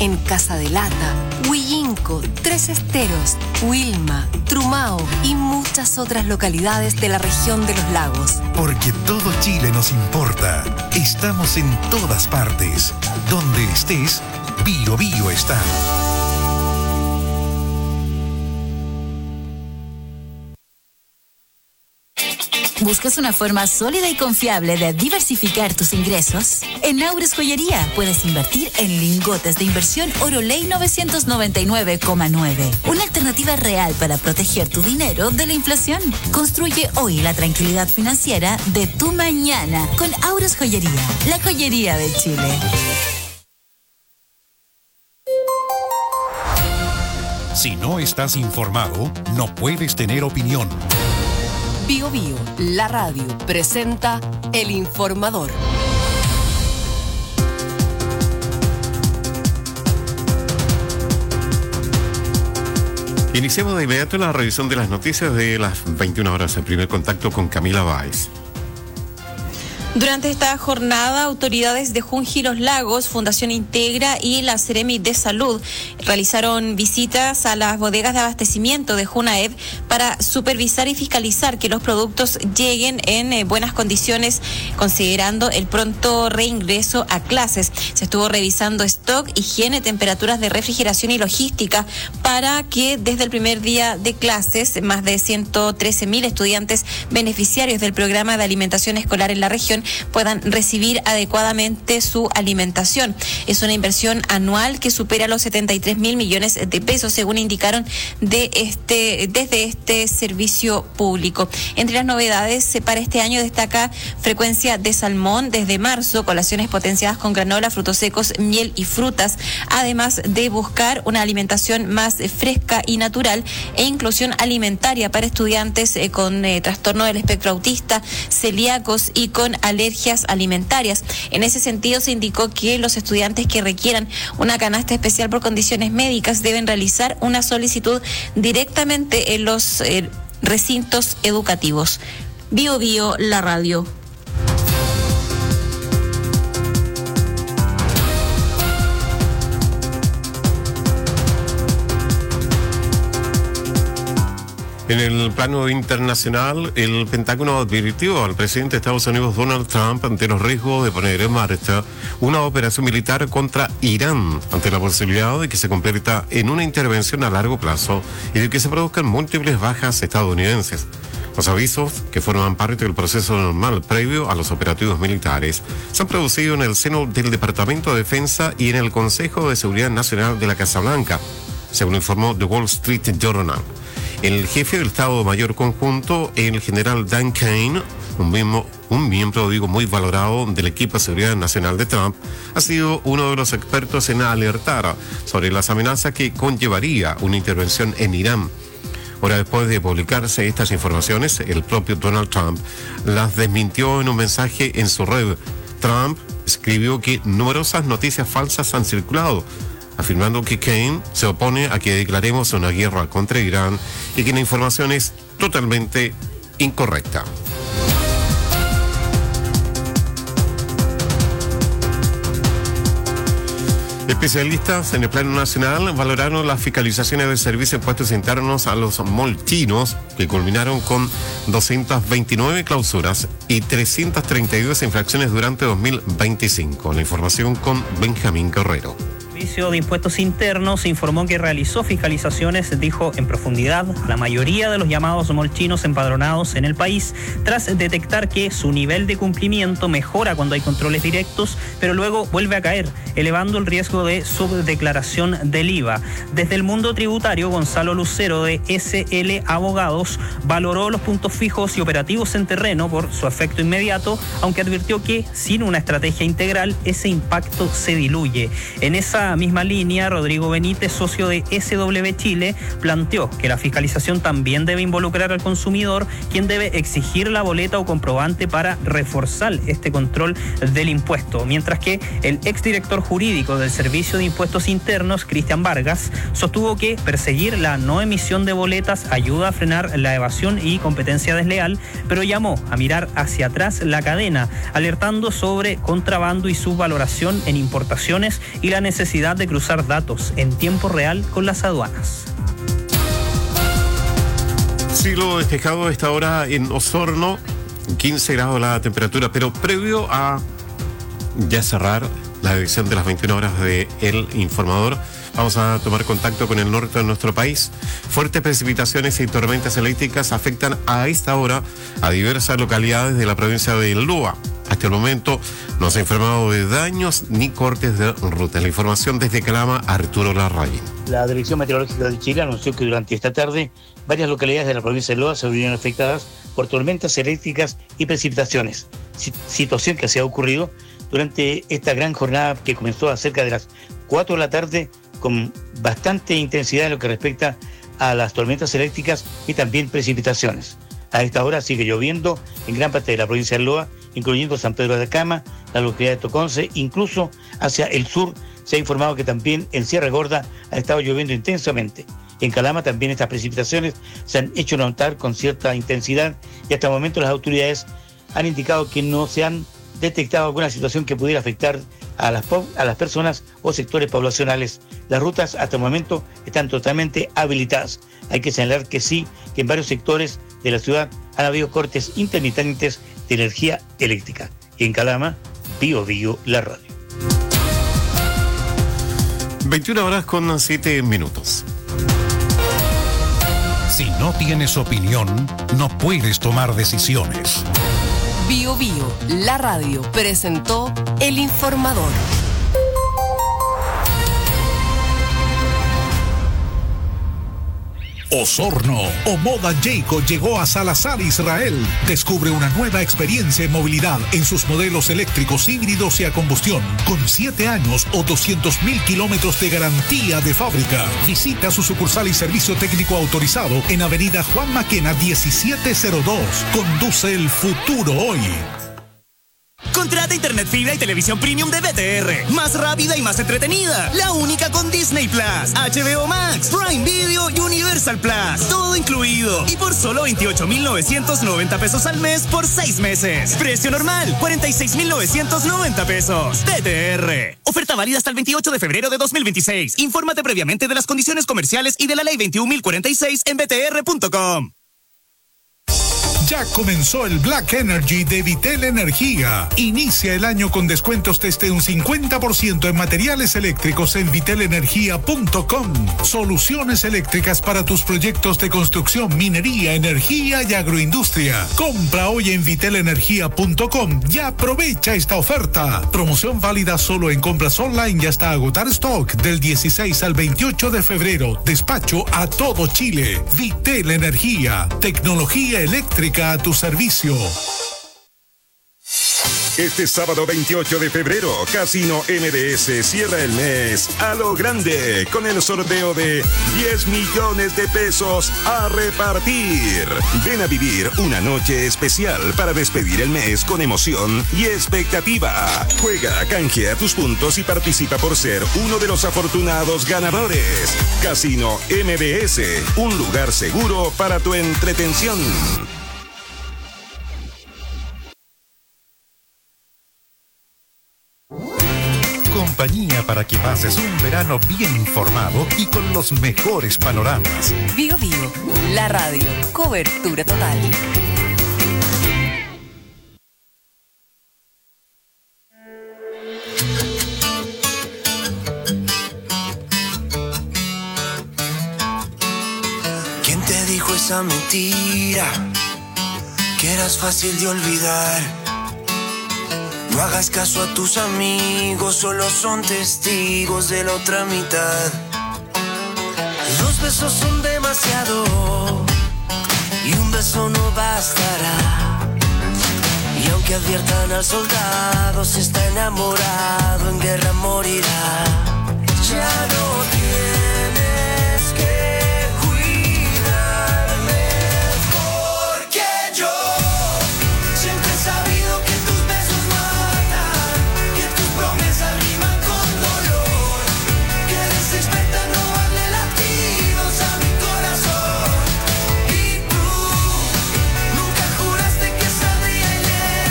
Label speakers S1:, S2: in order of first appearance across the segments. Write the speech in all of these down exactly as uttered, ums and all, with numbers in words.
S1: en Casa de Lata, Huillinco, Tres Esteros, Wilma, Trumao y muchas otras localidades de la región de los lagos.
S2: Porque todo Chile nos importa. Estamos en todas partes. Donde estés, Bio Bio está.
S3: ¿Buscas una forma sólida y confiable de diversificar tus ingresos? En Aures Joyería puedes invertir en lingotes de inversión Oroley novecientos noventa y nueve coma nueve. Una alternativa real para proteger tu dinero de la inflación. Construye hoy la tranquilidad financiera de tu mañana con Aures Joyería, la joyería de Chile.
S2: Si no estás informado, no puedes tener opinión.
S1: Bio Bio, la radio, presenta El Informador.
S4: Iniciamos de inmediato la revisión de las noticias de las veintiuna horas. El primer contacto con Camila Báez.
S5: Durante esta jornada, autoridades de Junji y Los Lagos, Fundación Integra y la Seremi de Salud realizaron visitas a las bodegas de abastecimiento de Junaed para supervisar y fiscalizar que los productos lleguen en eh, buenas condiciones, considerando el pronto reingreso a clases. Se estuvo revisando stock, higiene, temperaturas de refrigeración y logística para que desde el primer día de clases, más de ciento trece mil estudiantes beneficiarios del programa de alimentación escolar en la región puedan recibir adecuadamente su alimentación. Es una inversión anual que supera los setenta y tres mil millones de pesos, según indicaron de este desde este servicio público. Entre las novedades para este año destaca frecuencia de salmón desde marzo, colaciones potenciadas con granola, frutos secos, miel y frutas, además de buscar una alimentación más fresca y natural e inclusión alimentaria para estudiantes eh, con eh, trastorno del espectro autista, celíacos y con alergias alimentarias. En ese sentido, se indicó que los estudiantes que requieran una canasta especial por condiciones médicas deben realizar una solicitud directamente en los eh, recintos educativos. Bio Bio, la radio.
S4: En el plano internacional, el Pentágono advirtió al presidente de Estados Unidos, Donald Trump, ante los riesgos de poner en marcha una operación militar contra Irán, ante la posibilidad de que se convierta en una intervención a largo plazo y de que se produzcan múltiples bajas estadounidenses. Los avisos, que forman parte del proceso normal previo a los operativos militares, se han producido en el seno del Departamento de Defensa y en el Consejo de Seguridad Nacional de la Casa Blanca, según informó The Wall Street Journal. El jefe del Estado Mayor Conjunto, el general Dan Kane, un miembro, un miembro digo, muy valorado del equipo de seguridad nacional de Trump, ha sido uno de los expertos en alertar sobre las amenazas que conllevaría una intervención en Irán. Ahora, después de publicarse estas informaciones, el propio Donald Trump las desmintió en un mensaje en su red. Trump escribió que numerosas noticias falsas han circulado, afirmando que Kane se opone a que declaremos una guerra contra Irán y que la información es totalmente incorrecta. Especialistas en el plano nacional valoraron las fiscalizaciones del Servicio de Impuestos Internos a los molchinos, que culminaron con doscientas veintinueve clausuras y trescientas treinta y dos infracciones durante dos mil veinticinco. La información con Benjamín Guerrero.
S6: El Servicio de Impuestos Internos informó que realizó fiscalizaciones, dijo, en profundidad la mayoría de los llamados molchinos empadronados en el país, tras detectar que su nivel de cumplimiento mejora cuando hay controles directos, pero luego vuelve a caer, elevando el riesgo de subdeclaración del I V A. Desde el mundo tributario, Gonzalo Lucero, de S L Abogados, valoró los puntos fijos y operativos en terreno por su efecto inmediato, aunque advirtió que sin una estrategia integral ese impacto se diluye. En esa misma línea, Rodrigo Benítez, socio de S W Chile, planteó que la fiscalización también debe involucrar al consumidor, quien debe exigir la boleta o comprobante para reforzar este control del impuesto, mientras que el exdirector jurídico del Servicio de Impuestos Internos, Cristian Vargas, sostuvo que perseguir la no emisión de boletas ayuda a frenar la evasión y competencia desleal, pero llamó a mirar hacia atrás la cadena, alertando sobre contrabando y subvaloración en importaciones y la necesidad posibilidad de cruzar datos en tiempo real con las aduanas.
S4: Cielo despejado a esta hora en Osorno, quince grados la temperatura, pero previo a ya cerrar la edición de las veintiuna horas de El Informador, vamos a tomar contacto con el norte de nuestro país. Fuertes precipitaciones y tormentas eléctricas afectan a esta hora a diversas localidades de la provincia de Lua. Hasta el momento no se ha informado de daños ni cortes de ruta. La información desde Calama, Arturo Larraín.
S7: La Dirección Meteorológica de Chile anunció que durante esta tarde varias localidades de la provincia de Loa se verían afectadas por tormentas eléctricas y precipitaciones, situación que se ha ocurrido durante esta gran jornada que comenzó a cerca de las cuatro de la tarde con bastante intensidad en lo que respecta a las tormentas eléctricas y también precipitaciones. A esta hora sigue lloviendo en gran parte de la provincia de Loa, incluyendo San Pedro de Atacama, la localidad de Toconce, incluso hacia el sur se ha informado que también en Sierra Gorda ha estado lloviendo intensamente. En Calama también estas precipitaciones se han hecho notar con cierta intensidad y hasta el momento las autoridades han indicado que no se han detectado alguna situación que pudiera afectar a las, a las personas o sectores poblacionales. Las rutas hasta el momento están totalmente habilitadas. Hay que señalar que sí, que en varios sectores de la ciudad han habido cortes intermitentes de energía eléctrica. Y en Calama, Bio Bio, la radio.
S4: veintiuna horas con siete minutos.
S2: Si no tienes opinión, no puedes tomar decisiones.
S1: Bio Bio, la radio, presentó El Informador.
S2: Osorno, Omoda Jayco llegó a Salazar, Israel. Descubre una nueva experiencia en movilidad en sus modelos eléctricos, híbridos y a combustión, con siete años o doscientos mil kilómetros de garantía de fábrica. Visita su sucursal y servicio técnico autorizado en Avenida Juan Maquena diecisiete cero dos. Conduce el futuro hoy.
S8: Contrata internet fibra y televisión premium de B T R. Más rápida y más entretenida. La única con Disney Plus, H B O Max, Prime Video y Universal Plus. Todo incluido. Y por solo veintiocho mil novecientos noventa pesos al mes por seis meses. Precio normal, cuarenta y seis mil novecientos noventa pesos. B T R. Oferta válida hasta el veintiocho de febrero de dos mil veintiséis. Infórmate previamente de las condiciones comerciales y de la ley veintiún mil cuarenta y seis en b t r punto com.
S2: Ya comenzó el Black Energy de Vitel Energía. Inicia el año con descuentos desde un cincuenta por ciento en materiales eléctricos en vitel energía punto com. Soluciones eléctricas para tus proyectos de construcción, minería, energía y agroindustria. Compra hoy en vitel energía punto com y aprovecha esta oferta. Promoción válida solo en compras online y hasta agotar stock del dieciséis al veintiocho de febrero. Despacho a todo Chile. Vitel Energía. Tecnología eléctrica a tu servicio.
S9: Este sábado veintiocho de febrero, Casino M D S cierra el mes a lo grande con el sorteo de diez millones de pesos a repartir. Ven a vivir una noche especial para despedir el mes con emoción y expectativa. Juega, canjea tus puntos y participa por ser uno de los afortunados ganadores. Casino M D S, un lugar seguro para tu entretención.
S2: Compañía para que pases un verano bien informado y con los mejores panoramas.
S1: Bio Bio, la radio, cobertura total.
S10: ¿Quién te dijo esa mentira? Que eras fácil de olvidar. No hagas caso a tus amigos, solo son testigos de la otra mitad. Dos besos son demasiado y un beso no bastará. Y aunque adviertan al soldado, si está enamorado, en guerra morirá. Ya no tienes que cuidarme, porque yo siempre he sabido que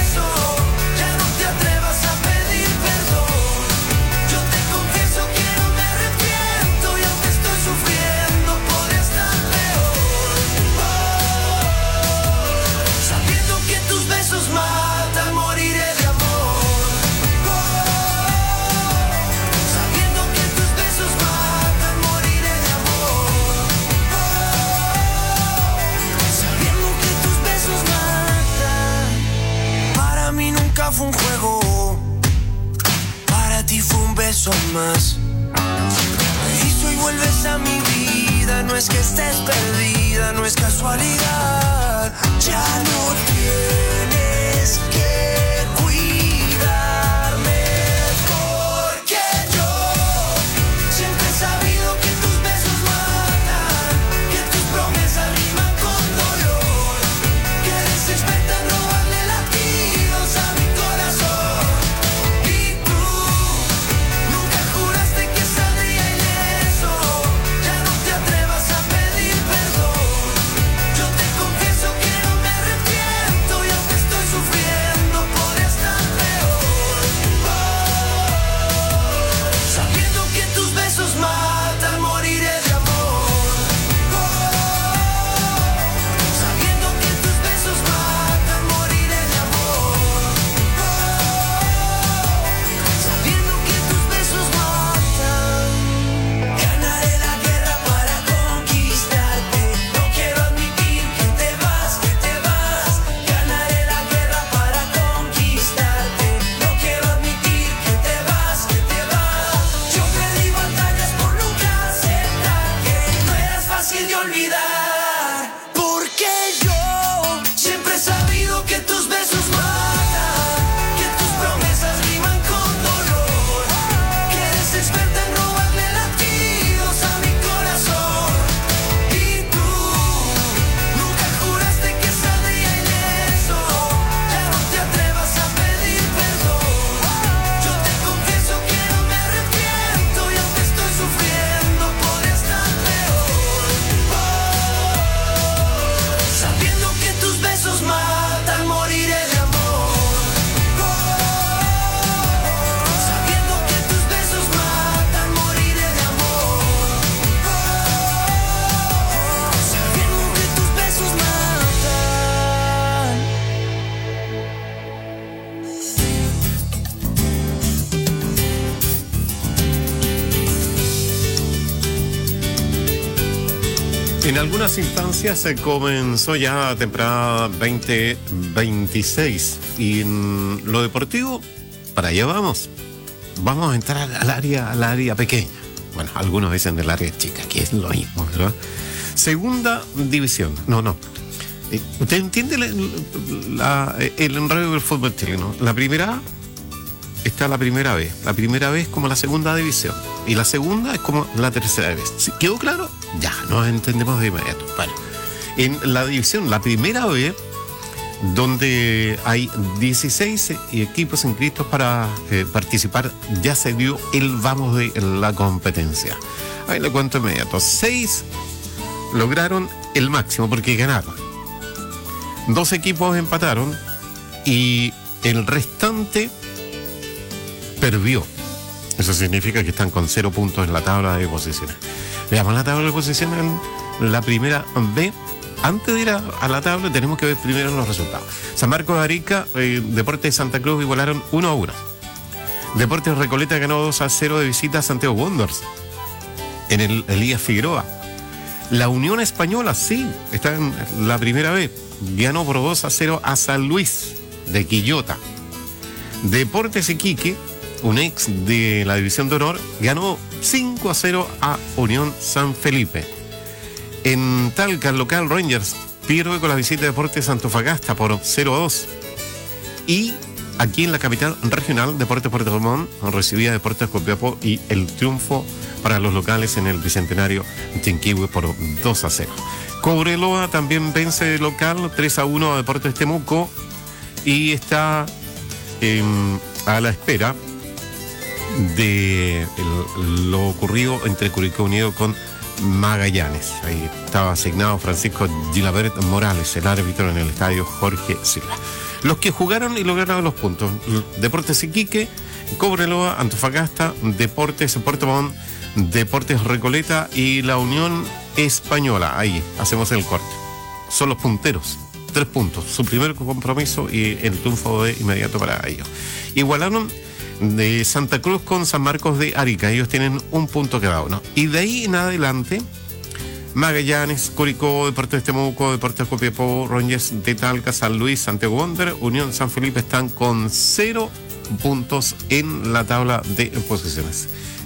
S10: quiero más. Y hoy vuelves a mi vida, no es que estés perdida, no es casualidad. Ya no tienes que cuidarme, porque yo siempre he sabido que tus besos matan, que tus promesas riman con dolor, que eres experta en robarle latidos a mi corazón. Y tú nunca juraste que saldría ileso, ya no te atrevas a pedir perdón. Yo te confieso que no me arrepiento y aunque estoy sufriendo podría estar peor. Oh, sabiendo que tus besos matan, moriré de amor. Oh, sabiendo que tus besos matan, moriré de amor. Oh, sabiendo que tus besos matan. Ganaré la guerra para conquistarte. No quiero admitir que te vas, que te vas. Ganaré la guerra para conquistarte. No quiero admitir que te vas, que te vas. Yo perdí batallas por nunca aceptar que no eras fácil de olvidar. Porque yo siempre he sabido que tus besos matan, que tus promesas riman con dolor, que eres experta en robarle latidos a mi corazón. Y tú nunca juraste que saldría ileso, ya no te atrevas a pedir perdón. Yo te confieso que no me arrepiento y aunque estoy sufriendo podría estar peor. Oh, sabiendo que tus besos matan, moriré de amor. Oh, sabiendo que tus besos matan, moriré de amor. Oh, sabiendo que tus besos matan.
S4: En algunas instancias se comenzó ya temporada veinte veintiséis y en lo deportivo, para allá vamos. Vamos a entrar al, al área al área pequeña. Bueno, algunos dicen del área chica, que es lo mismo, ¿verdad? Segunda división. No, no. Eh, ¿Usted entiende la- la- el enredo del fútbol chileno? La primera A está la primera vez. La primera vez como la segunda división. Y la segunda es como la tercera vez. ¿Sí? ¿Quedó claro? Ya, nos entendemos de inmediato. Bueno, en la división, la primera vez, donde hay dieciséis equipos inscritos para eh, participar, ya se dio el vamos de la competencia. Ahí le cuento inmediato. Seis lograron el máximo porque ganaron. Dos equipos empataron y el restante perdió. Eso significa que están con cero puntos en la tabla de posiciones. Veamos la tabla de posiciones en la primera B. Antes de ir a, a la tabla tenemos que ver primero los resultados. San Marcos de Arica, eh, Deportes de Santa Cruz igualaron uno a uno. Deportes Recoleta ganó dos a cero de visita a Santiago Wanderers en el Elías Figueroa. La Unión Española, sí, está en la primera vez. Ganó por dos a cero a San Luis de Quillota. Deportes Iquique, un ex de la División de Honor, ganó cinco a cero a Unión San Felipe. En Talca, el local Rangers pierde con la visita de Deportes Antofagasta por cero a dos. Y aquí en la capital regional, Deportes Puerto Montt recibía Deportes Copiapó y el triunfo para los locales en el Bicentenario Chinquihue por dos a cero. Cobreloa también vence de local tres a uno a Deportes Temuco y está eh, a la espera de el- lo ocurrido entre Curicó Unido con Magallanes. Ahí estaba asignado Francisco Gilabert Morales, el árbitro en el estadio Jorge Silva. Los que jugaron y lograron los puntos: Deportes Iquique, Cobreloa, Antofagasta, Deportes Puerto Montt, Deportes Recoleta y la Unión Española. Ahí hacemos el corte. Son los punteros. Tres puntos. Su primer compromiso y el triunfo de inmediato para ellos. Igualaron de Santa Cruz con San Marcos de Arica. Ellos tienen un punto cada uno. Y de ahí en adelante, Magallanes, Curicó, Deportes Temuco, Deportes Copiapó, Rangers de Talca, San Luis, Santiago Wanderers, Unión San Felipe están con cero puntos en la tabla de posiciones.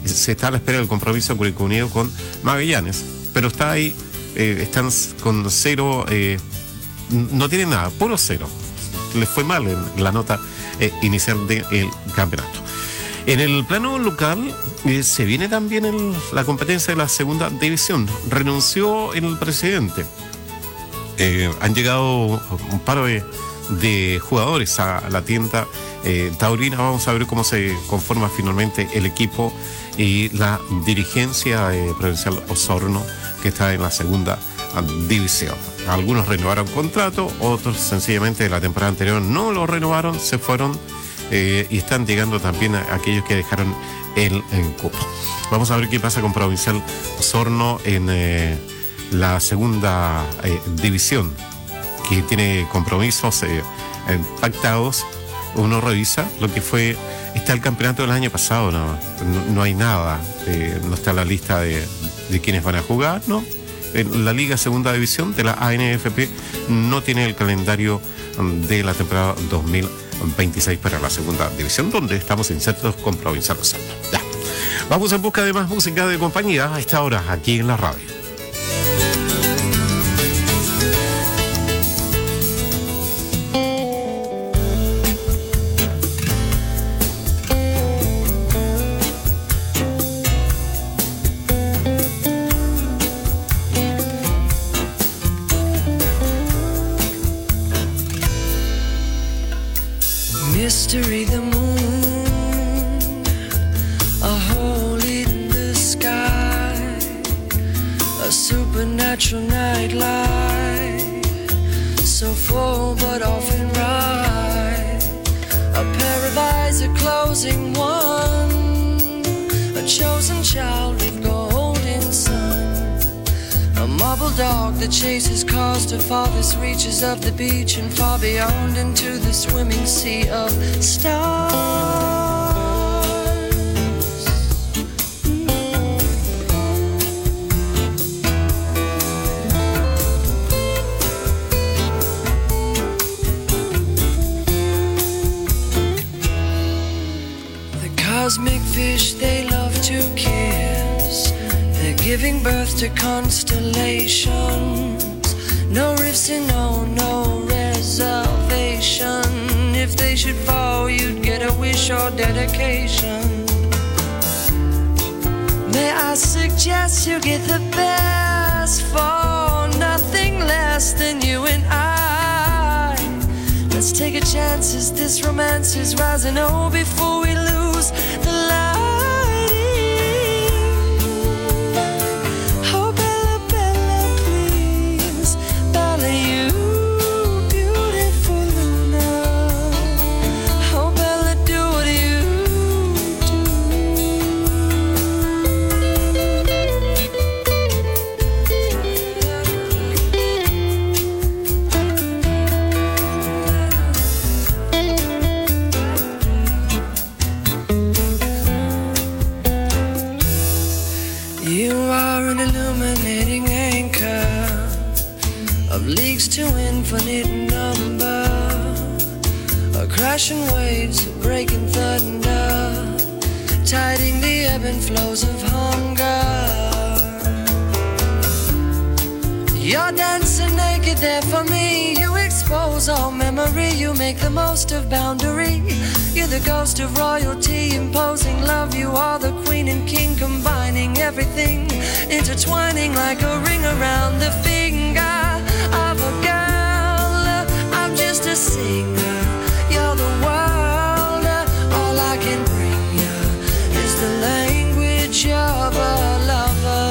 S4: se está a la espera del compromiso de Curicó Unido con Magallanes, pero está ahí, eh, están con cero, eh, no tienen nada, puro cero. Les fue mal en la nota eh, inicial del campeonato. En el plano local eh, se viene también el, la competencia de la segunda división. Renunció el presidente. Eh, han llegado un par de, de jugadores a la tienda eh, taurina. Vamos a ver cómo se conforma finalmente el equipo y la dirigencia eh, provincial Osorno, que está en la segunda división. Algunos renovaron contrato, otros sencillamente de la temporada anterior no lo renovaron, se fueron eh, y están llegando también a aquellos que dejaron el, el cupo. Vamos a ver qué pasa con Provincial Osorno en eh, la segunda eh, división, que tiene compromisos eh, eh, pactados. Uno revisa lo que fue, está el campeonato del año pasado, no, no, no hay nada, eh, no está la lista de, de quienes van a jugar, ¿no? En la Liga Segunda División de la A N F P no tiene el calendario de la temporada dos mil veintiséis para la Segunda División, donde estamos insertos con Provincial Osorno. Ya. Vamos en busca de más música de compañía a esta hora aquí en la radio.
S10: Mystery, the moon, a hole in the sky, a supernatural nightlight, so full but often right, a pair of eyes, a closing one, a chosen child with golden sun, a marble dog that chases cars to farthest reaches of the beach and far beyond into the swimming sea of stars. The cosmic fish they love to kiss, they're giving birth to constellations. No rifts and no, no reservation. If they should fall, you'd get a wish or dedication. May I suggest you get the best for nothing less than you and I. Let's take a chance as this romance is rising. Oh, before we lose the light. Leagues to infinite number, a crashing waves, breaking thunder, tiding the ebb and flows of hunger. You're dancing naked there for me. You expose all memory. You make the most of boundary. You're the ghost of royalty, imposing love. You are the queen and king, combining everything, intertwining like a ring around the finger of a girl. I'm just a singer. You're the world. All I can bring you is the language of a lover.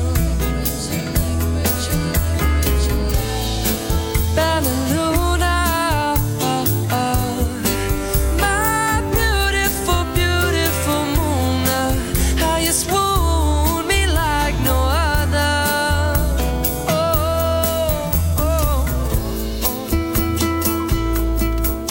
S10: Belluna, oh, oh. My beautiful, beautiful moon, how you swoon me like no other. Oh, oh, oh.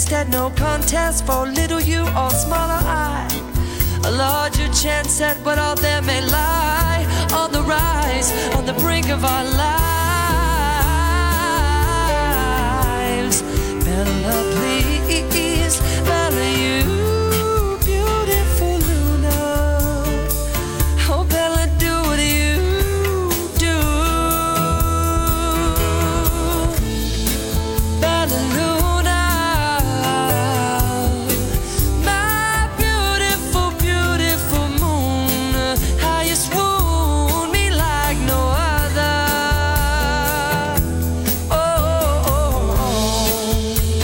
S10: instead no contest for little you or smaller I. A larger chance at what all there may lie. On the rise, on the brink of our lives. Bella, please, Bella, you beautiful Luna. Oh, Bella, do what you do. Bella Luna, my beautiful, beautiful moon. How you swoon me like no other. Oh, oh, oh, oh.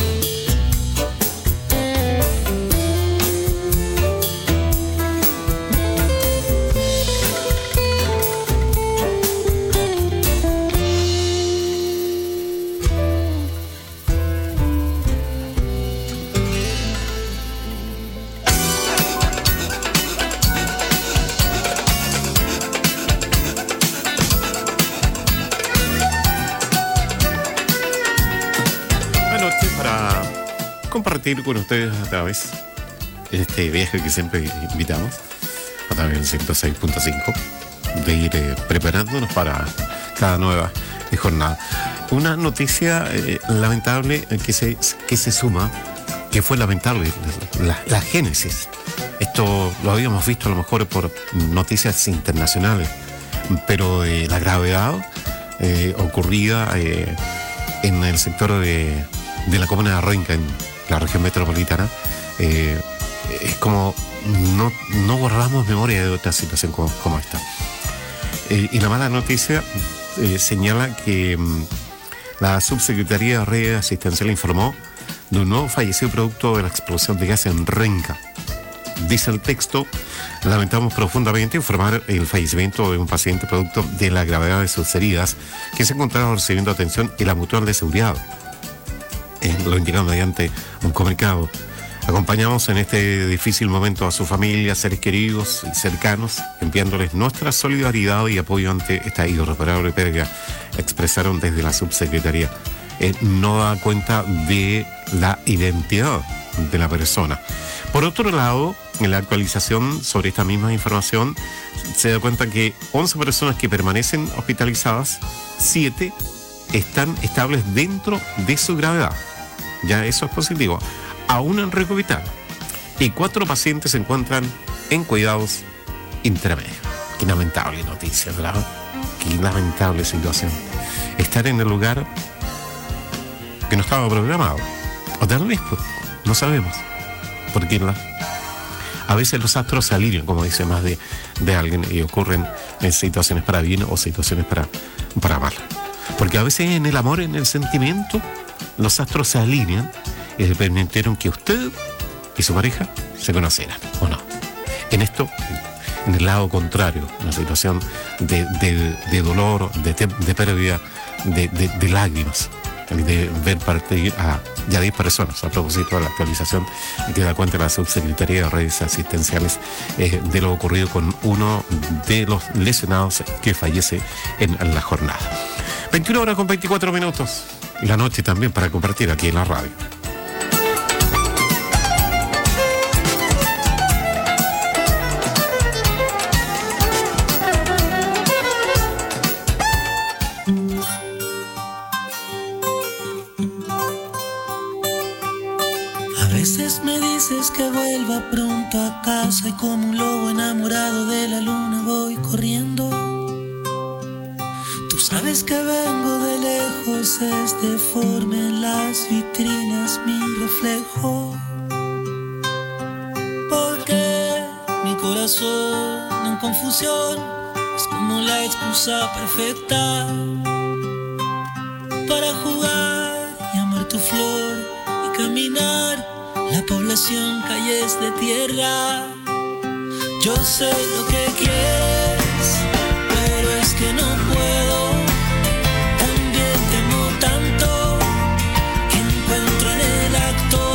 S4: Buenas noches para compartir con ustedes a través de este viaje que siempre invitamos a través del ciento seis punto cinco, de ir eh, preparándonos para cada nueva eh, jornada. Una noticia eh, lamentable eh, que se, que se suma, que fue lamentable, la, la génesis. Esto lo habíamos visto a lo mejor por noticias internacionales, pero eh, la gravedad eh, ocurrida eh, en el sector de, de la comuna de Renca, en la región metropolitana, eh, es como no, no borramos memoria de otra situación como, como esta. Eh, y la mala noticia eh, señala que mm, la Subsecretaría de Redes Asistencial informó de un nuevo fallecido producto de la explosión de gas en Renca. Dice el texto: lamentamos profundamente informar el fallecimiento de un paciente producto de la gravedad de sus heridas que se encontraba recibiendo atención en la mutual de seguridad. Eh, lo indican mediante un comunicado. Acompañamos en este difícil momento a su familia, seres queridos y cercanos, enviándoles nuestra solidaridad y apoyo ante esta irreparable pérdida, expresaron desde la subsecretaría. Eh, no da cuenta de la identidad de la persona. Por otro lado, en la actualización sobre esta misma información, se da cuenta que once personas que permanecen hospitalizadas, siete están estables dentro de su gravedad. Ya eso es positivo. Aún en riesgo vital. Y cuatro pacientes se encuentran en cuidados intermedios. Qué lamentable noticia, ¿verdad? Qué lamentable situación. Estar en el lugar que no estaba programado. O tal vez, pues, no sabemos. Porque la, a veces los astros se alinean, como dice más de, de alguien, y ocurren en situaciones para bien o situaciones para, para mal. Porque a veces en el amor, en el sentimiento, los astros se alinean y le permitieron que usted y su pareja se conocieran, ¿o no? En esto, en el lado contrario, una situación de, de, de dolor, de, de pérdida, de, de, de lágrimas, de ver partir a ya diez personas, a propósito de la actualización que da cuenta la Subsecretaría de Redes Asistenciales eh, de lo ocurrido con uno de los lesionados que fallece en, en la jornada. veintiuna horas con veinticuatro minutos, la noche también para compartir aquí en la radio.
S10: Que vuelva pronto a casa y como un lobo enamorado de la luna voy corriendo. Tú sabes que vengo de lejos, es deforme en las vitrinas mi reflejo. Porque mi corazón en confusión es como la excusa perfecta para jugar y amar tu flor y caminar la población, calles de tierra. Yo sé lo que quieres, pero es que no puedo. También te amo tanto que encuentro en el acto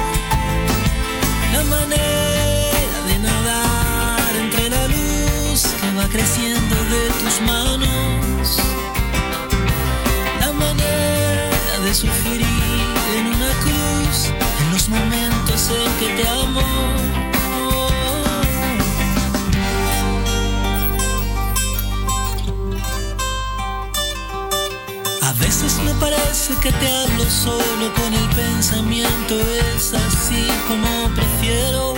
S10: la manera de nadar entre la luz que va creciendo de tus manos, la manera de sufrir en una cruz, en los momentos en que te amo. A veces me parece que te hablo solo con el pensamiento, es así como prefiero.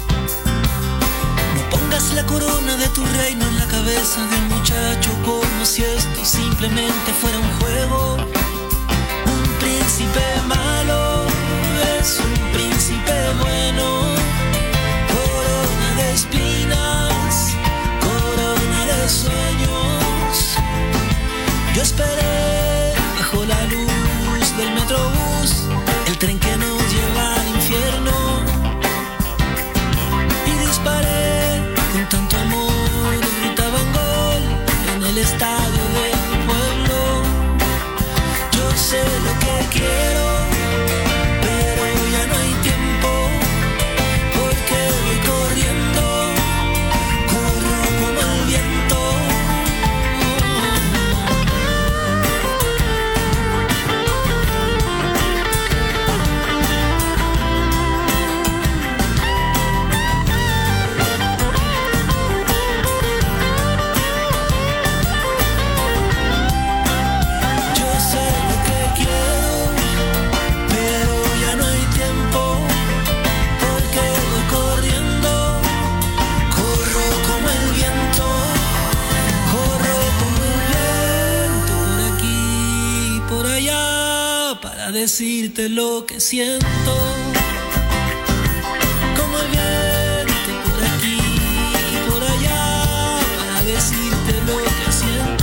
S10: No pongas la corona de tu reino en la cabeza de un muchacho como si esto simplemente fuera un juego. Un príncipe malo es un príncipe bueno. Corona de espinas, corona de sueños. Yo esperé bajo la luz del metrobús, el tren que nos lleva al infierno, y disparé con tanto amor, gritaban gol en el estadio del pueblo. Yo sé lo que quiero, pero ya no hay tiempo, porque voy corriendo, corro como el viento. Decirte lo que siento, como el viento por aquí y por allá, para decirte lo que siento.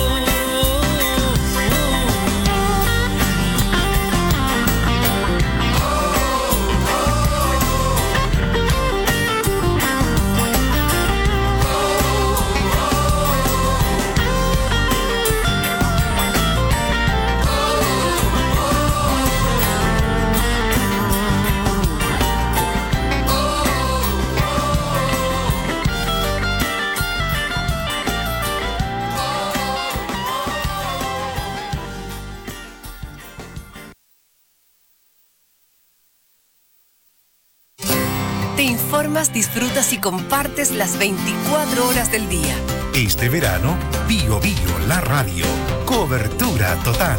S1: Te informas, disfrutas y compartes las veinticuatro horas del día.
S2: Este verano, Bio Bio, la radio. Cobertura total.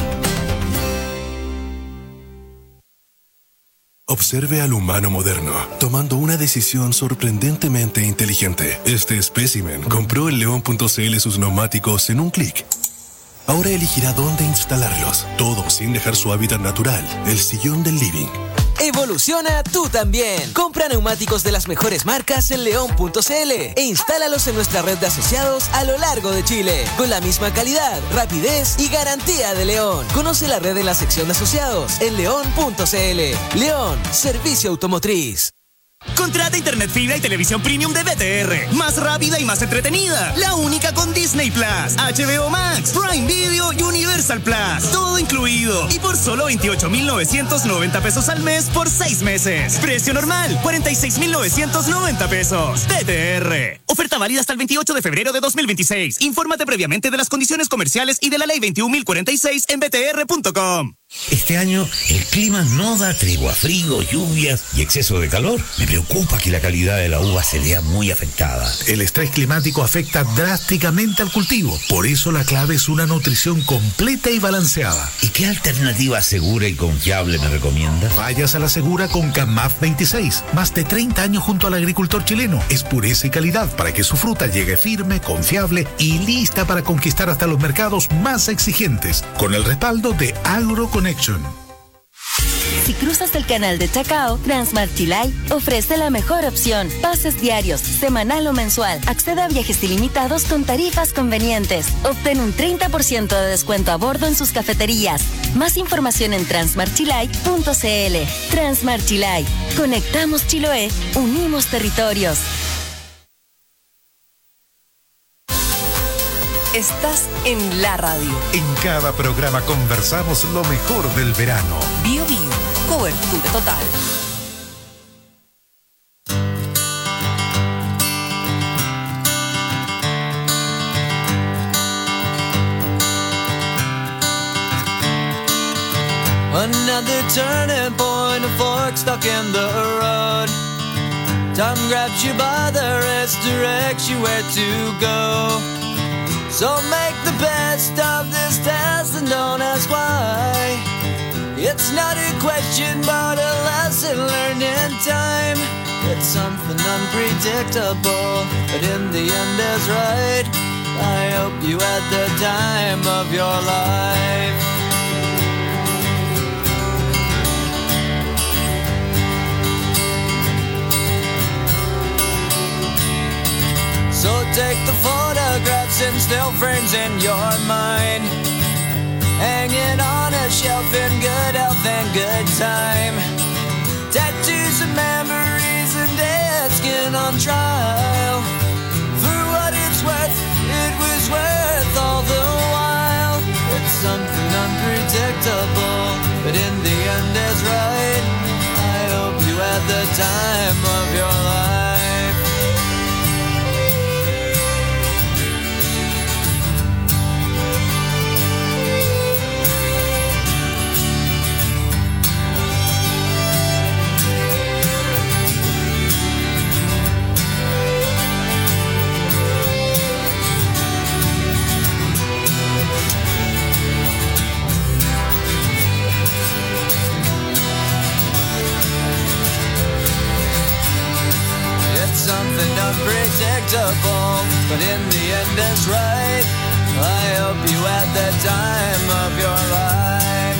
S11: Observe al humano moderno, tomando una decisión sorprendentemente inteligente. Este espécimen compró en león punto c l sus neumáticos en un clic. Ahora elegirá dónde instalarlos, todo sin dejar su hábitat natural, el sillón del living.
S12: Evoluciona tú también. Compra neumáticos de las mejores marcas en león punto c l e instálalos en nuestra red de asociados a lo largo de Chile, con la misma calidad, rapidez y garantía de León. Conoce la red en la sección de asociados en león punto c l. León, servicio automotriz.
S8: Contrata internet fibra y televisión premium de B T R. Más rápida y más entretenida. La única con Disney Plus, H B O Max, Prime Video y Universal Plus. Todo incluido. Y por solo veintiocho mil novecientos noventa pesos al mes por seis meses. Precio normal, cuarenta y seis mil novecientos noventa pesos. B T R. Oferta válida hasta el veintiocho de febrero de dos mil veintiséis. Infórmate previamente de las condiciones comerciales y de la ley veintiún mil cuarenta y seis en b t r punto com.
S13: Este año el clima no da tregua, frío, lluvias y exceso de calor. Me preocupa que la calidad de la uva se vea muy afectada.
S2: El estrés climático afecta drásticamente al cultivo. Por eso la clave es una nutrición completa y balanceada.
S13: ¿Y qué alternativa segura y confiable me recomienda?
S2: Vayas a la segura con CAMAF veintiséis. Más de treinta años junto al agricultor chileno. Es pureza y calidad para que su fruta llegue firme, confiable y lista para conquistar hasta los mercados más exigentes. Con el respaldo de AgroConnection.
S14: Si cruzas el canal de Chacao, Transmart Chilay ofrece la mejor opción. Pases diarios, semanal o mensual. Accede a viajes ilimitados con tarifas convenientes. Obtén un treinta por ciento de descuento a bordo en sus cafeterías. Más información en transmart chilay punto c l. Transmart Chilay. Conectamos Chiloé. Unimos territorios.
S1: Estás en la radio.
S2: En cada programa conversamos lo mejor del verano.
S1: Bio Bio, cobertura total.
S10: Another turning point, a fork stuck in the road. Time grabs you by the wrist, directs you where to go. So make the best of this test and don't ask why. It's not a question but a lesson learned in time. It's something unpredictable, but in the end is right. I hope you had the time of your life. So take the photographs and still frames in your mind, hanging on a shelf in good health and good time. Tattoos and memories and dead skin on trial. For what it's worth, it was worth all the while. It's something unpredictable, but in the end is right. I hope you had the time of your life. Something unpredictable, but in the end is right. I hope you had the time of your life.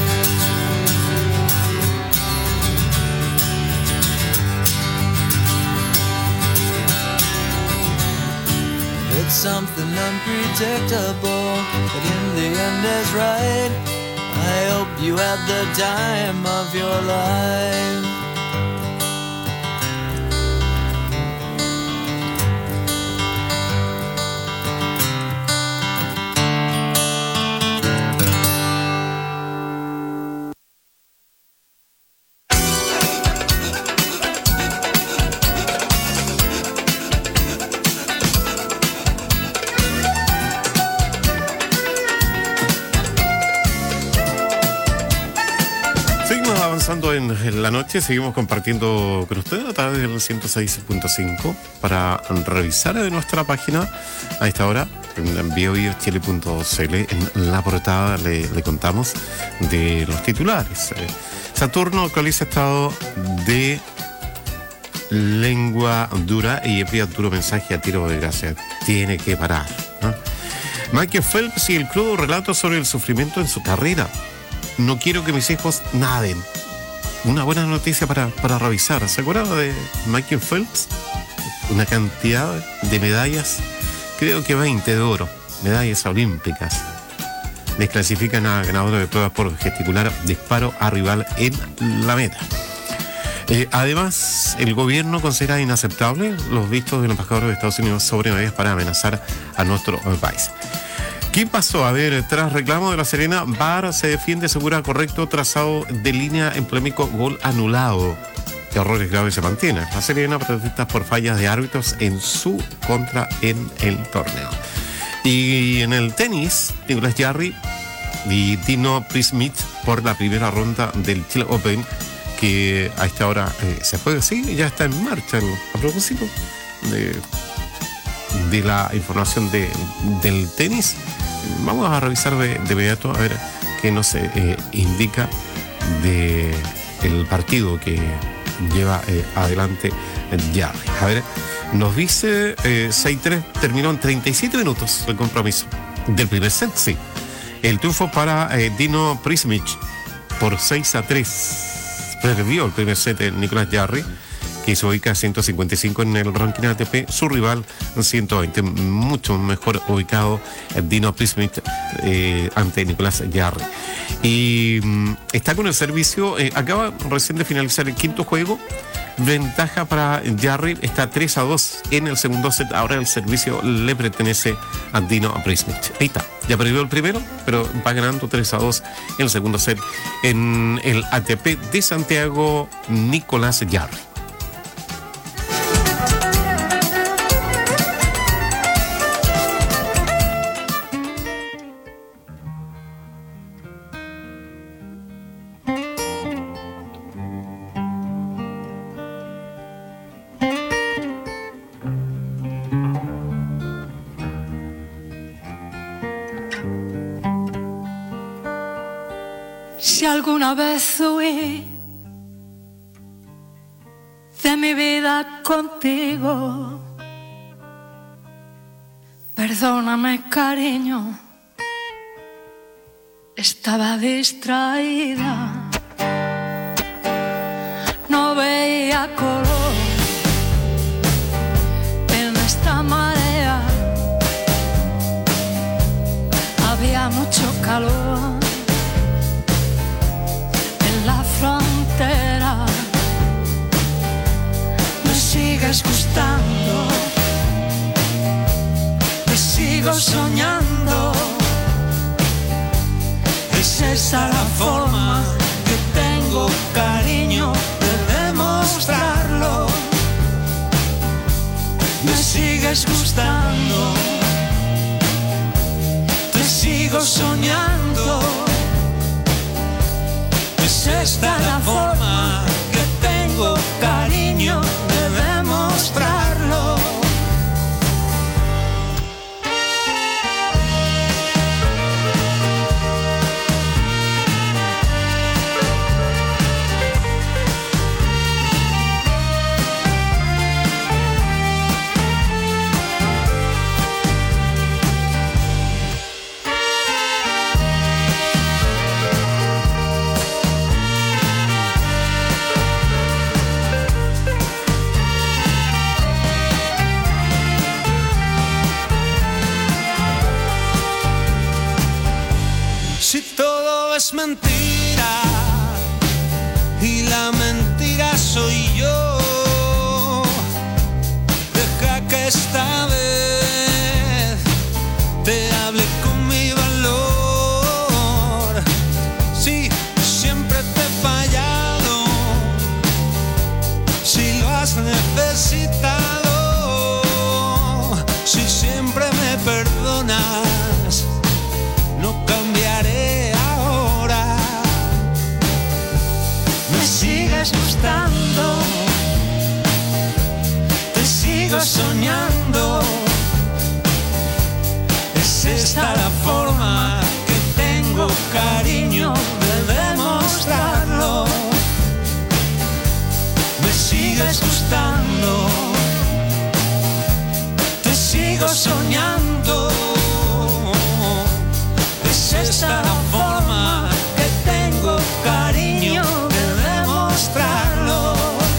S10: It's something unpredictable, but in the end is right. I hope you had the time of your life.
S4: En la noche seguimos compartiendo con ustedes a través del ciento seis punto cinco para revisar de nuestra página a esta hora en bio bio chile punto c l. En la portada le, le contamos de los titulares. Eh, Saturno actualiza estado de lengua dura y envía duro mensaje a tiro de gracia. Tiene que parar, ¿no? Michael Phelps y el crudo relato sobre el sufrimiento en su carrera. No quiero que mis hijos naden. Una buena noticia para, para revisar. ¿Se acuerdan de Michael Phelps? Una cantidad de medallas, creo que veinte de oro, medallas olímpicas. Desclasifican a ganadores de pruebas por gesticular disparo a rival en la meta. Eh, además, el gobierno considera inaceptable los vistos del embajador de Estados Unidos sobre medidas para amenazar a nuestro país. ¿Qué pasó? A ver, tras reclamo de La Serena, V A R se defiende, asegura correcto trazado de línea en polémico gol anulado. Que errores graves se mantienen. La Serena protesta por fallas de árbitros en su contra en el torneo. Y en el tenis, Nicolás Jarry y Dino Prismic por la primera ronda del Chile Open, que a esta hora eh, se puede decir, ya está en marcha. A propósito de, de la información de, del tenis, vamos a revisar de, de inmediato a ver qué nos eh, indica de el partido que lleva eh, adelante Jarry. A ver, nos dice eh, seis tres, terminó en treinta y siete minutos el compromiso del primer set, sí. El triunfo para eh, Dino Prismic por seis a tres. Perdió el primer set de Nicolás Jarry, que se ubica a ciento cincuenta y cinco en el ranking A T P, su rival ciento veinte, mucho mejor ubicado Dino Prismic eh, ante Nicolás Jarry. Y mm, está con el servicio, eh, acaba recién de finalizar el quinto juego, ventaja para Jarry, está tres a dos en el segundo set, ahora el servicio le pertenece a Dino Prismic. Ahí está, ya perdió el primero, pero va ganando tres a dos en el segundo set en el A T P de Santiago, Nicolás Jarry.
S15: si alguna vez huí de mi vida contigo, perdóname, cariño, estaba distraída, no veía color en esta marea, había mucho calor en la frontera. Me sigues gustando, te sigo soñando. Es esa la forma que tengo, cariño, de demostrarlo. Me sigues gustando, te sigo soñando. Es esta la forma que tengo, cariño, de demostrarlo.
S10: Si todo es mentira y la mentira soy yo, deja que esta vez te hable con mi valor. Si siempre te he fallado, si lo has necesitado, si siempre me perdonas, no cambiaré ahora. Me sigues gustando, te sigo soñando. Es esta la forma que tengo, cariño, de demostrarlo. Me sigues gustando, te sigo soñando. Es esta la forma que tengo, cariño, de demostrarlo.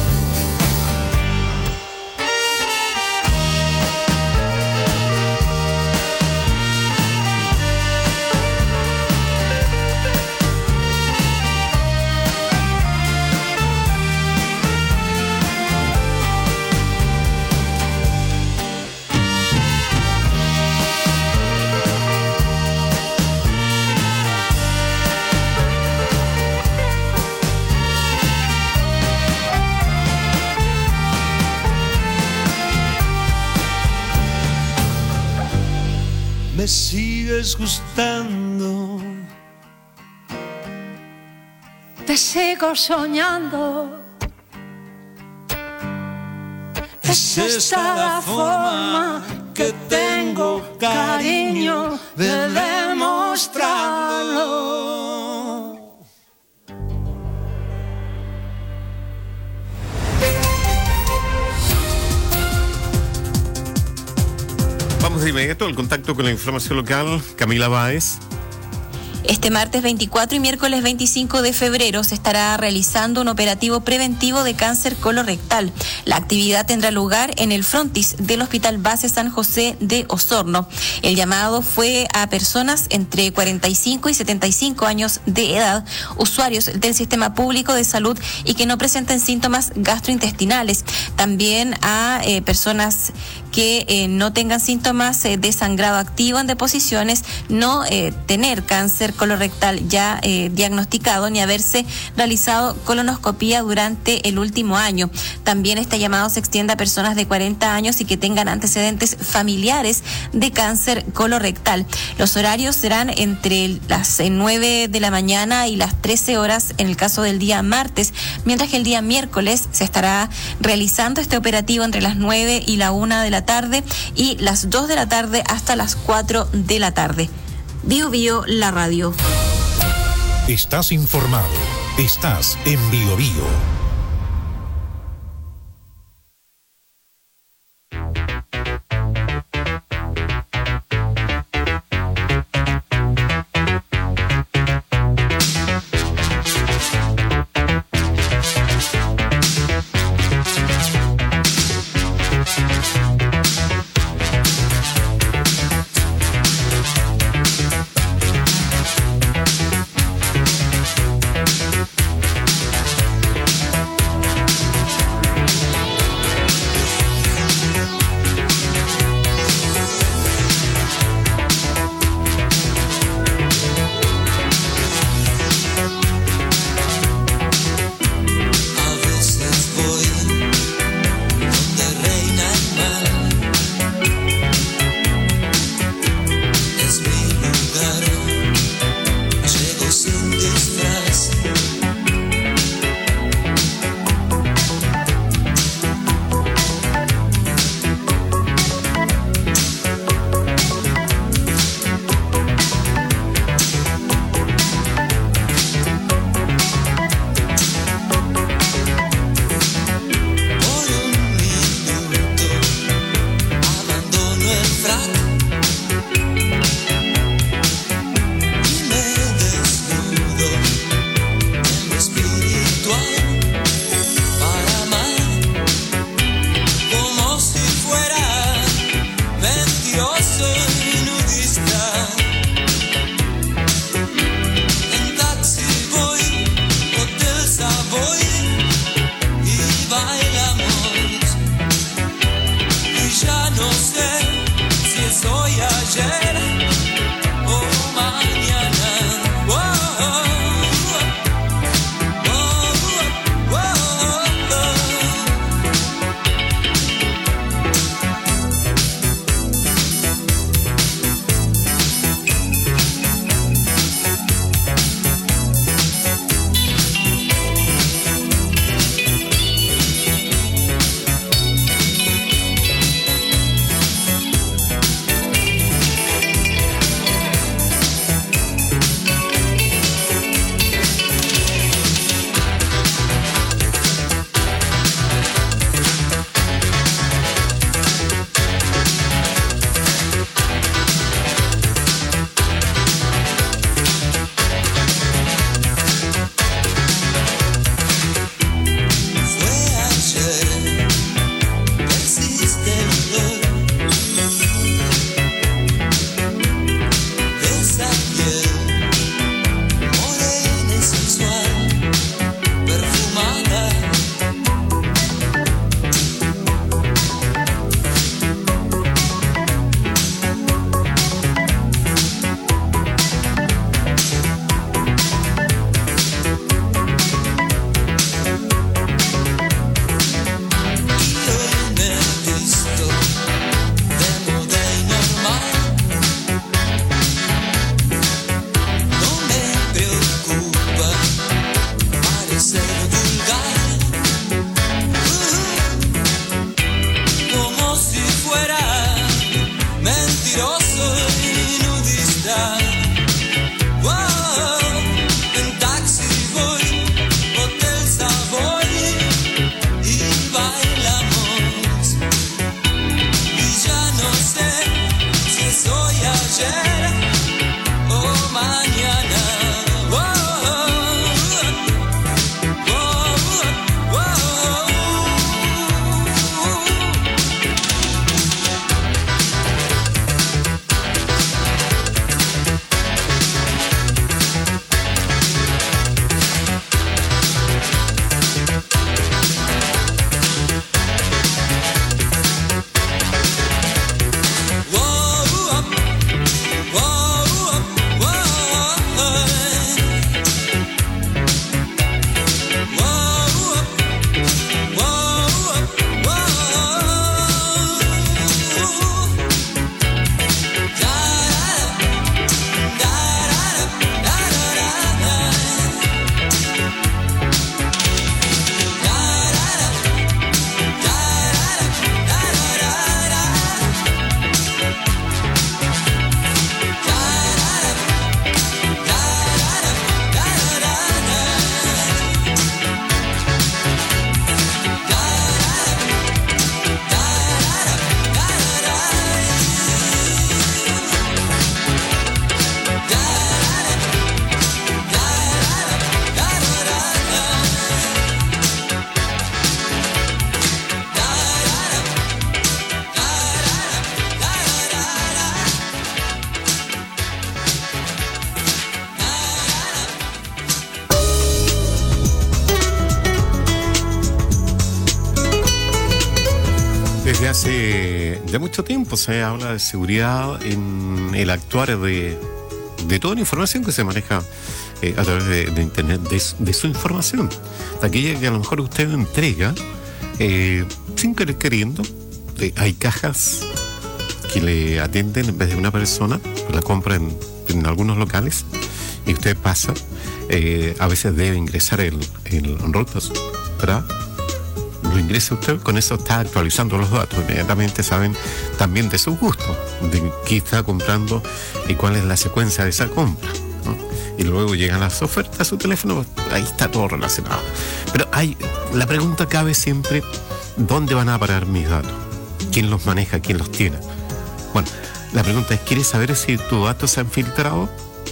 S10: Me sigues gustando,
S15: te sigo soñando. Es esta la forma que tengo, cariño, de demostrarlo.
S4: Vamos de inmediato al contacto con la información local. Camila Báez.
S5: Este martes veinticuatro y miércoles veinticinco de febrero se estará realizando un operativo preventivo de cáncer colorectal. La actividad tendrá lugar en el frontis del Hospital Base San José de Osorno. El llamado fue a personas entre cuarenta y cinco y setenta y cinco años de edad, usuarios del sistema público de salud y que no presenten síntomas gastrointestinales. También a eh, personas que eh, no tengan síntomas eh, de sangrado activo en deposiciones, no eh, tener cáncer colorectal ya eh, diagnosticado ni haberse realizado colonoscopía durante el último año. También este llamado se extiende a personas de cuarenta años y que tengan antecedentes familiares de cáncer colorectal. Los horarios serán entre las nueve de la mañana y las trece horas en el caso del día martes, mientras que el día miércoles se estará realizando este operativo entre las nueve y la una de la tarde y las dos de la tarde hasta las cuatro de la tarde. Bio Bio, la radio.
S2: Estás informado. Estás en Bio Bio.
S4: hace ya mucho tiempo se habla de seguridad en el actuar de, de toda la información que se maneja eh, a través de, de Internet, de, de su información. De aquella que a lo mejor usted entrega eh, sin querer queriendo. Eh, hay cajas que le atienden en vez de una persona, la compra en, en algunos locales y usted pasa. Eh, a veces debe ingresar el, el rutas, ¿verdad? Lo ingresa usted, con eso está actualizando los datos. Inmediatamente saben también de su gusto, de qué está comprando y cuál es la secuencia de esa compra, ¿no? Y luego llegan las ofertas a su teléfono, ahí está todo relacionado. Pero hay, la pregunta cabe siempre, ¿dónde van a parar mis datos? ¿Quién los maneja? ¿Quién los tiene? Bueno, la pregunta es, ¿quieres saber si tus datos se han filtrado?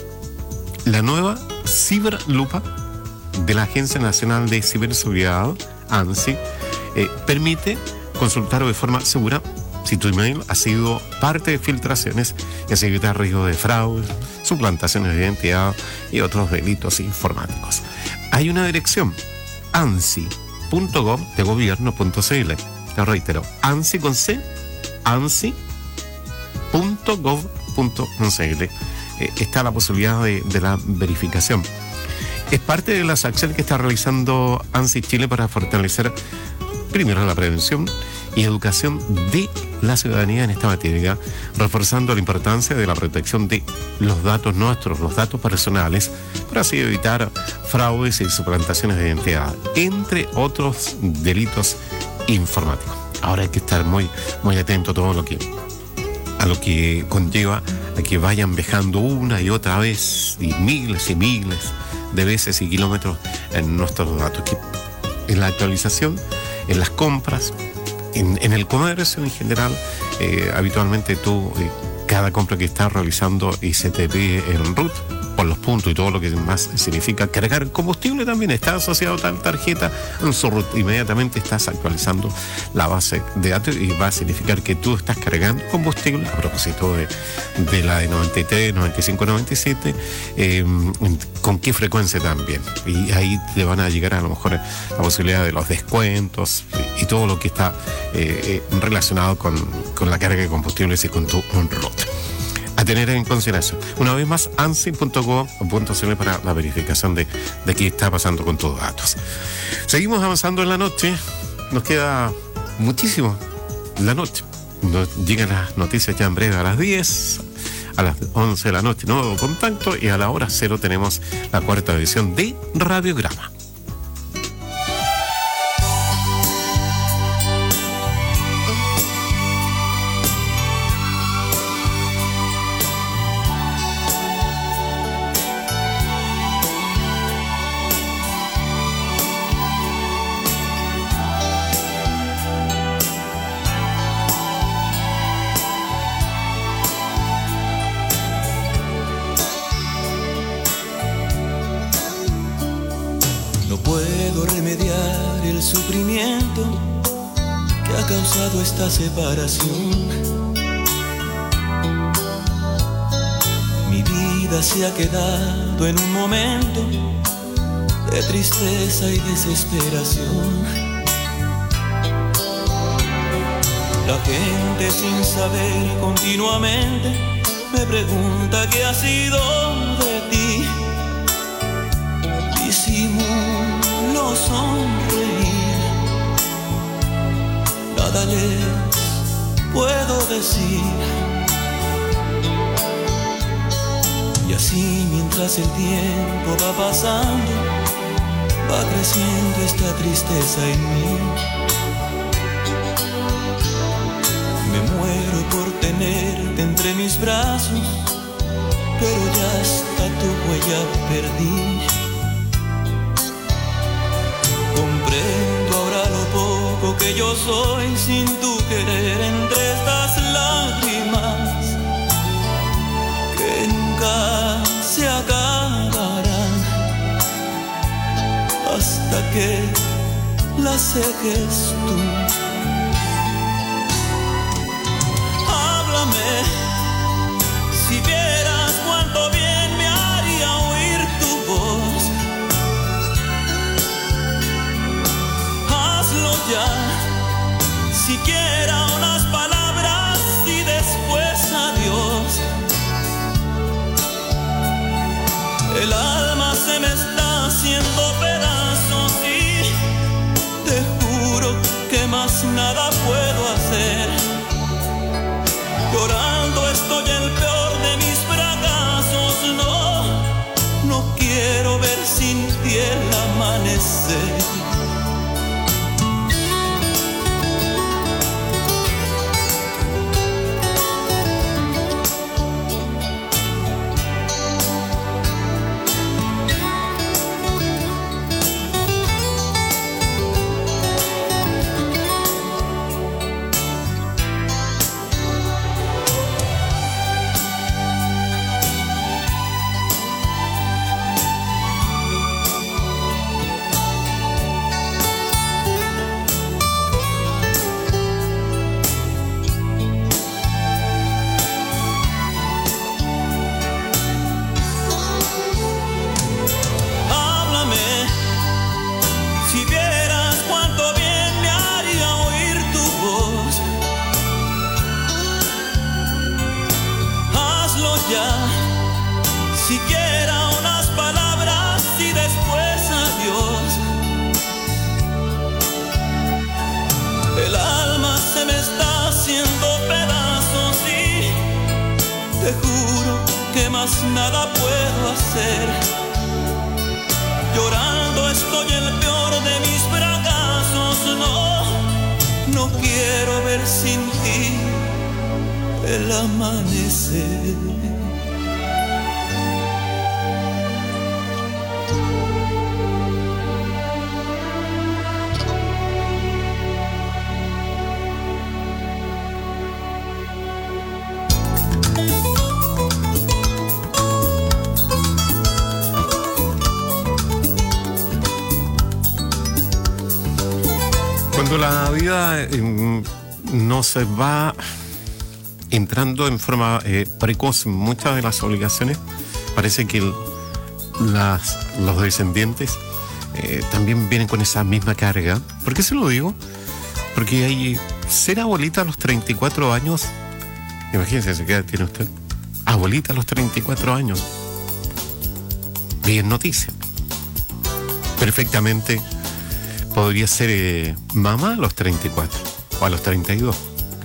S4: La nueva Ciberlupa de la Agencia Nacional de Ciberseguridad, ANSI, eh, permite consultar de forma segura si tu email ha sido parte de filtraciones y así evitar riesgos de fraude, suplantaciones de identidad y otros delitos informáticos. Hay una dirección, ansi punto gov de gobierno punto c l. Te reitero, ANSI con C, ansi punto gov punto c l. Eh, está la posibilidad de, de la verificación. Es parte de las acciones que está realizando ANSI Chile para fortalecer primero la prevención y educación de la ciudadanía en esta materia, reforzando la importancia de la protección de los datos nuestros, los datos personales, para así evitar fraudes y suplantaciones de identidad, entre otros delitos informáticos. Ahora hay que estar muy, muy atento a todo lo que, a lo que conlleva a que vayan viajando una y otra vez, y miles y miles de veces y kilómetros en nuestros datos. Que en la actualización, en las compras, en, en el comercio en general, eh, habitualmente tú, eh, cada compra que estás realizando y se te pide en root, por los puntos y todo lo que más significa cargar combustible, también está asociado a tal tarjeta en su root. Inmediatamente estás actualizando la base de datos y va a significar que tú estás cargando combustible, a propósito de, de la de noventa y tres, noventa y cinco, noventa y siete, eh, con qué frecuencia también. Y ahí te van a llegar a lo mejor la posibilidad de los descuentos y, y todo lo que está eh, eh, relacionado con, con la carga de combustibles y con tu root. A tener en consideración. Una vez más, ansi punto gov punto c l para la verificación de, de qué está pasando con tus datos. Seguimos avanzando en la noche. Nos queda muchísimo la noche. Nos llegan las noticias ya en breve a las diez, a las once de la noche, nuevo contacto, y a la hora cero tenemos la cuarta edición de Radiograma.
S16: Esta separación, mi vida se ha quedado en un momento de tristeza y desesperación. La gente sin saber continuamente me pregunta qué ha sido de ti. Disimulo sonreír, nada les puedo decir. Y así mientras el tiempo va pasando, va creciendo esta tristeza en mí. Me muero por tenerte entre mis brazos, pero ya hasta tu huella perdí. Comprendo ahora lo poco que yo soy sin tu querer entre estas lágrimas que nunca se acabarán hasta que las seques tú. Háblame, si vieras cuánto bien me haría oír tu voz. Ya, siquiera unas ya. Siquiera unas palabras y después adiós. El alma se me está haciendo pedazos y te juro que más nada puedo hacer. Llorando estoy el peor de mis fracasos. No, no quiero ver sin ti el amanecer.
S4: Cuando la vida eh, no se va entrando en forma eh, precoz en muchas de las obligaciones, parece que el, las, los descendientes eh, también vienen con esa misma carga. ¿Por qué se lo digo? Porque hay, ser abuelita a los treinta y cuatro años, imagínense, ¿qué edad tiene usted? Abuelita a los treinta y cuatro años. Bien noticia. Perfectamente podría ser eh, mamá a los treinta y cuatro o a los treinta y dos.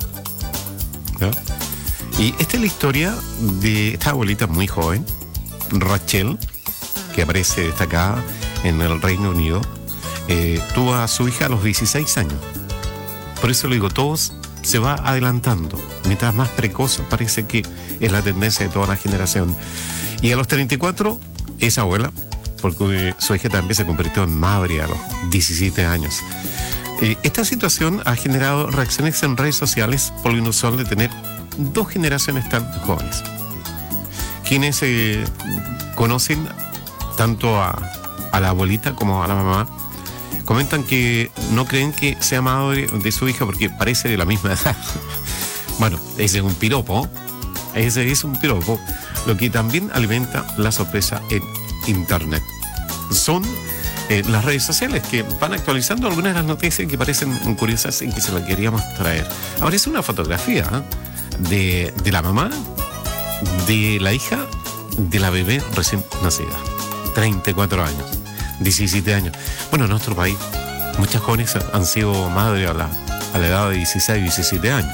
S4: ¿No? Y esta es la historia de esta abuelita muy joven, Rachel, que aparece destacada en el Reino Unido. Eh, tuvo a su hija a los dieciséis años. Por eso le digo, todos se va adelantando. Mientras más precoz parece que es la tendencia de toda la generación. Y a los treinta y cuatro es abuela, porque su hija también se convirtió en madre a los diecisiete años. Eh, esta situación ha generado reacciones en redes sociales por lo inusual de tener dos generaciones tan jóvenes. Quienes eh, conocen tanto a, a la abuelita como a la mamá, comentan que no creen que sea madre de su hija porque parece de la misma edad. Bueno, ese es un piropo, ese es un piropo, lo que también alimenta la sorpresa en Internet. Son eh, las redes sociales que van actualizando algunas de las noticias que parecen curiosas y que se las queríamos traer. Ahora es una fotografía ¿eh? de, de la mamá, de la hija, de la bebé recién nacida. treinta y cuatro años, diecisiete años. Bueno, en nuestro país muchas jóvenes han sido madres a la, a la edad de dieciséis, diecisiete años.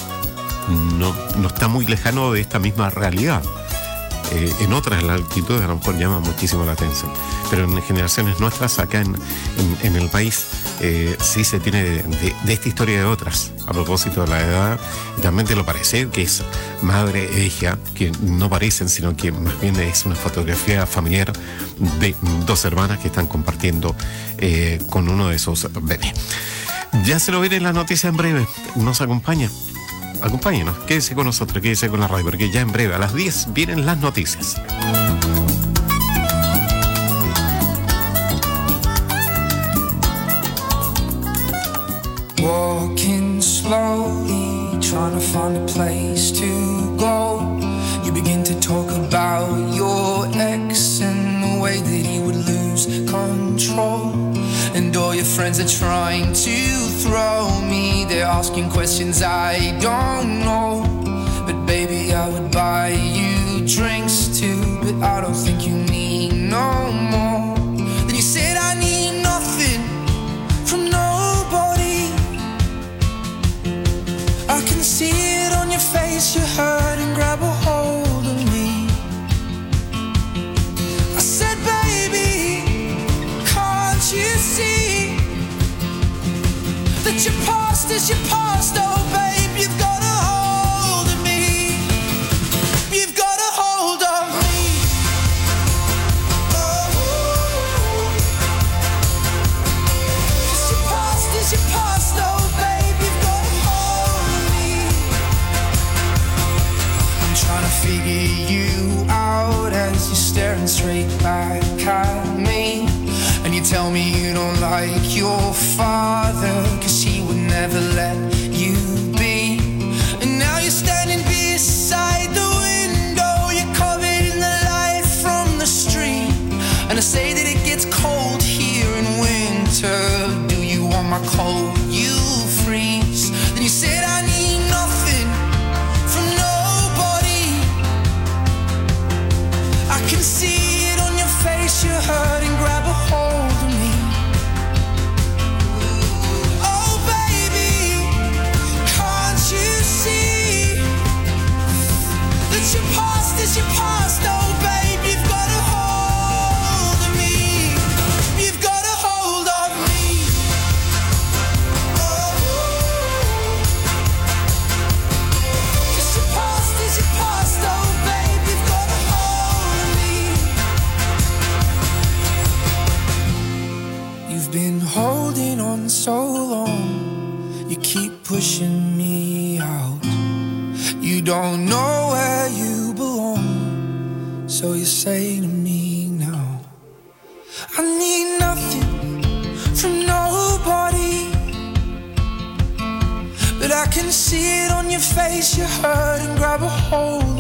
S4: No, no está muy lejano de esta misma realidad. Eh, en otras latitudes a lo mejor llama muchísimo la atención, pero en generaciones nuestras acá en, en, en el país eh, sí se tiene de, de, de esta historia de otras a propósito de la edad, y también te lo parece que es madre e hija, que no parecen, sino que más bien es una fotografía familiar de dos hermanas que están compartiendo eh, con uno de esos bebés. Ya se lo veré en las noticias en breve. Nos acompaña. Acompáñenos, quédese con nosotros, quédese con la radio, porque ya en breve, a las diez, vienen las noticias.
S15: Walking slowly, trying to find a place to go. You begin to talk about your ex and the way that he would lose control. And all your friends are trying to throw me. They're asking questions I don't know. But baby, I would buy you drinks too. But I don't think you need no more. Then you said I need nothing from nobody. I can see it on your face, you hurt and grab a hold of me. I said, baby, can't you see that your past is your past? Oh, babe, you've got a hold of me. You've got a hold of me. Oh, 'cause your past is your past. Oh, babe, you've got a hold of me. I'm trying to figure you out as you're staring straight back at me. And you tell me you don't like your father, 'cause he would never let you be. And now you're standing beside the window, you're covered in the light from the street. And I say that it gets cold here in winter. Do you want my cold? You freeze. Then you said I need nothing from nobody.
S10: But your past is your past, oh babe, you've got a hold of me. You've got a hold of me. Oh. 'Cause your past is your past, oh babe, you've got a hold of me. You've been holding on so long, you keep pushing me out. You don't know where you belong, so you say to me now, I need nothing from nobody, but I can see it on your face, you hurt and grab a hold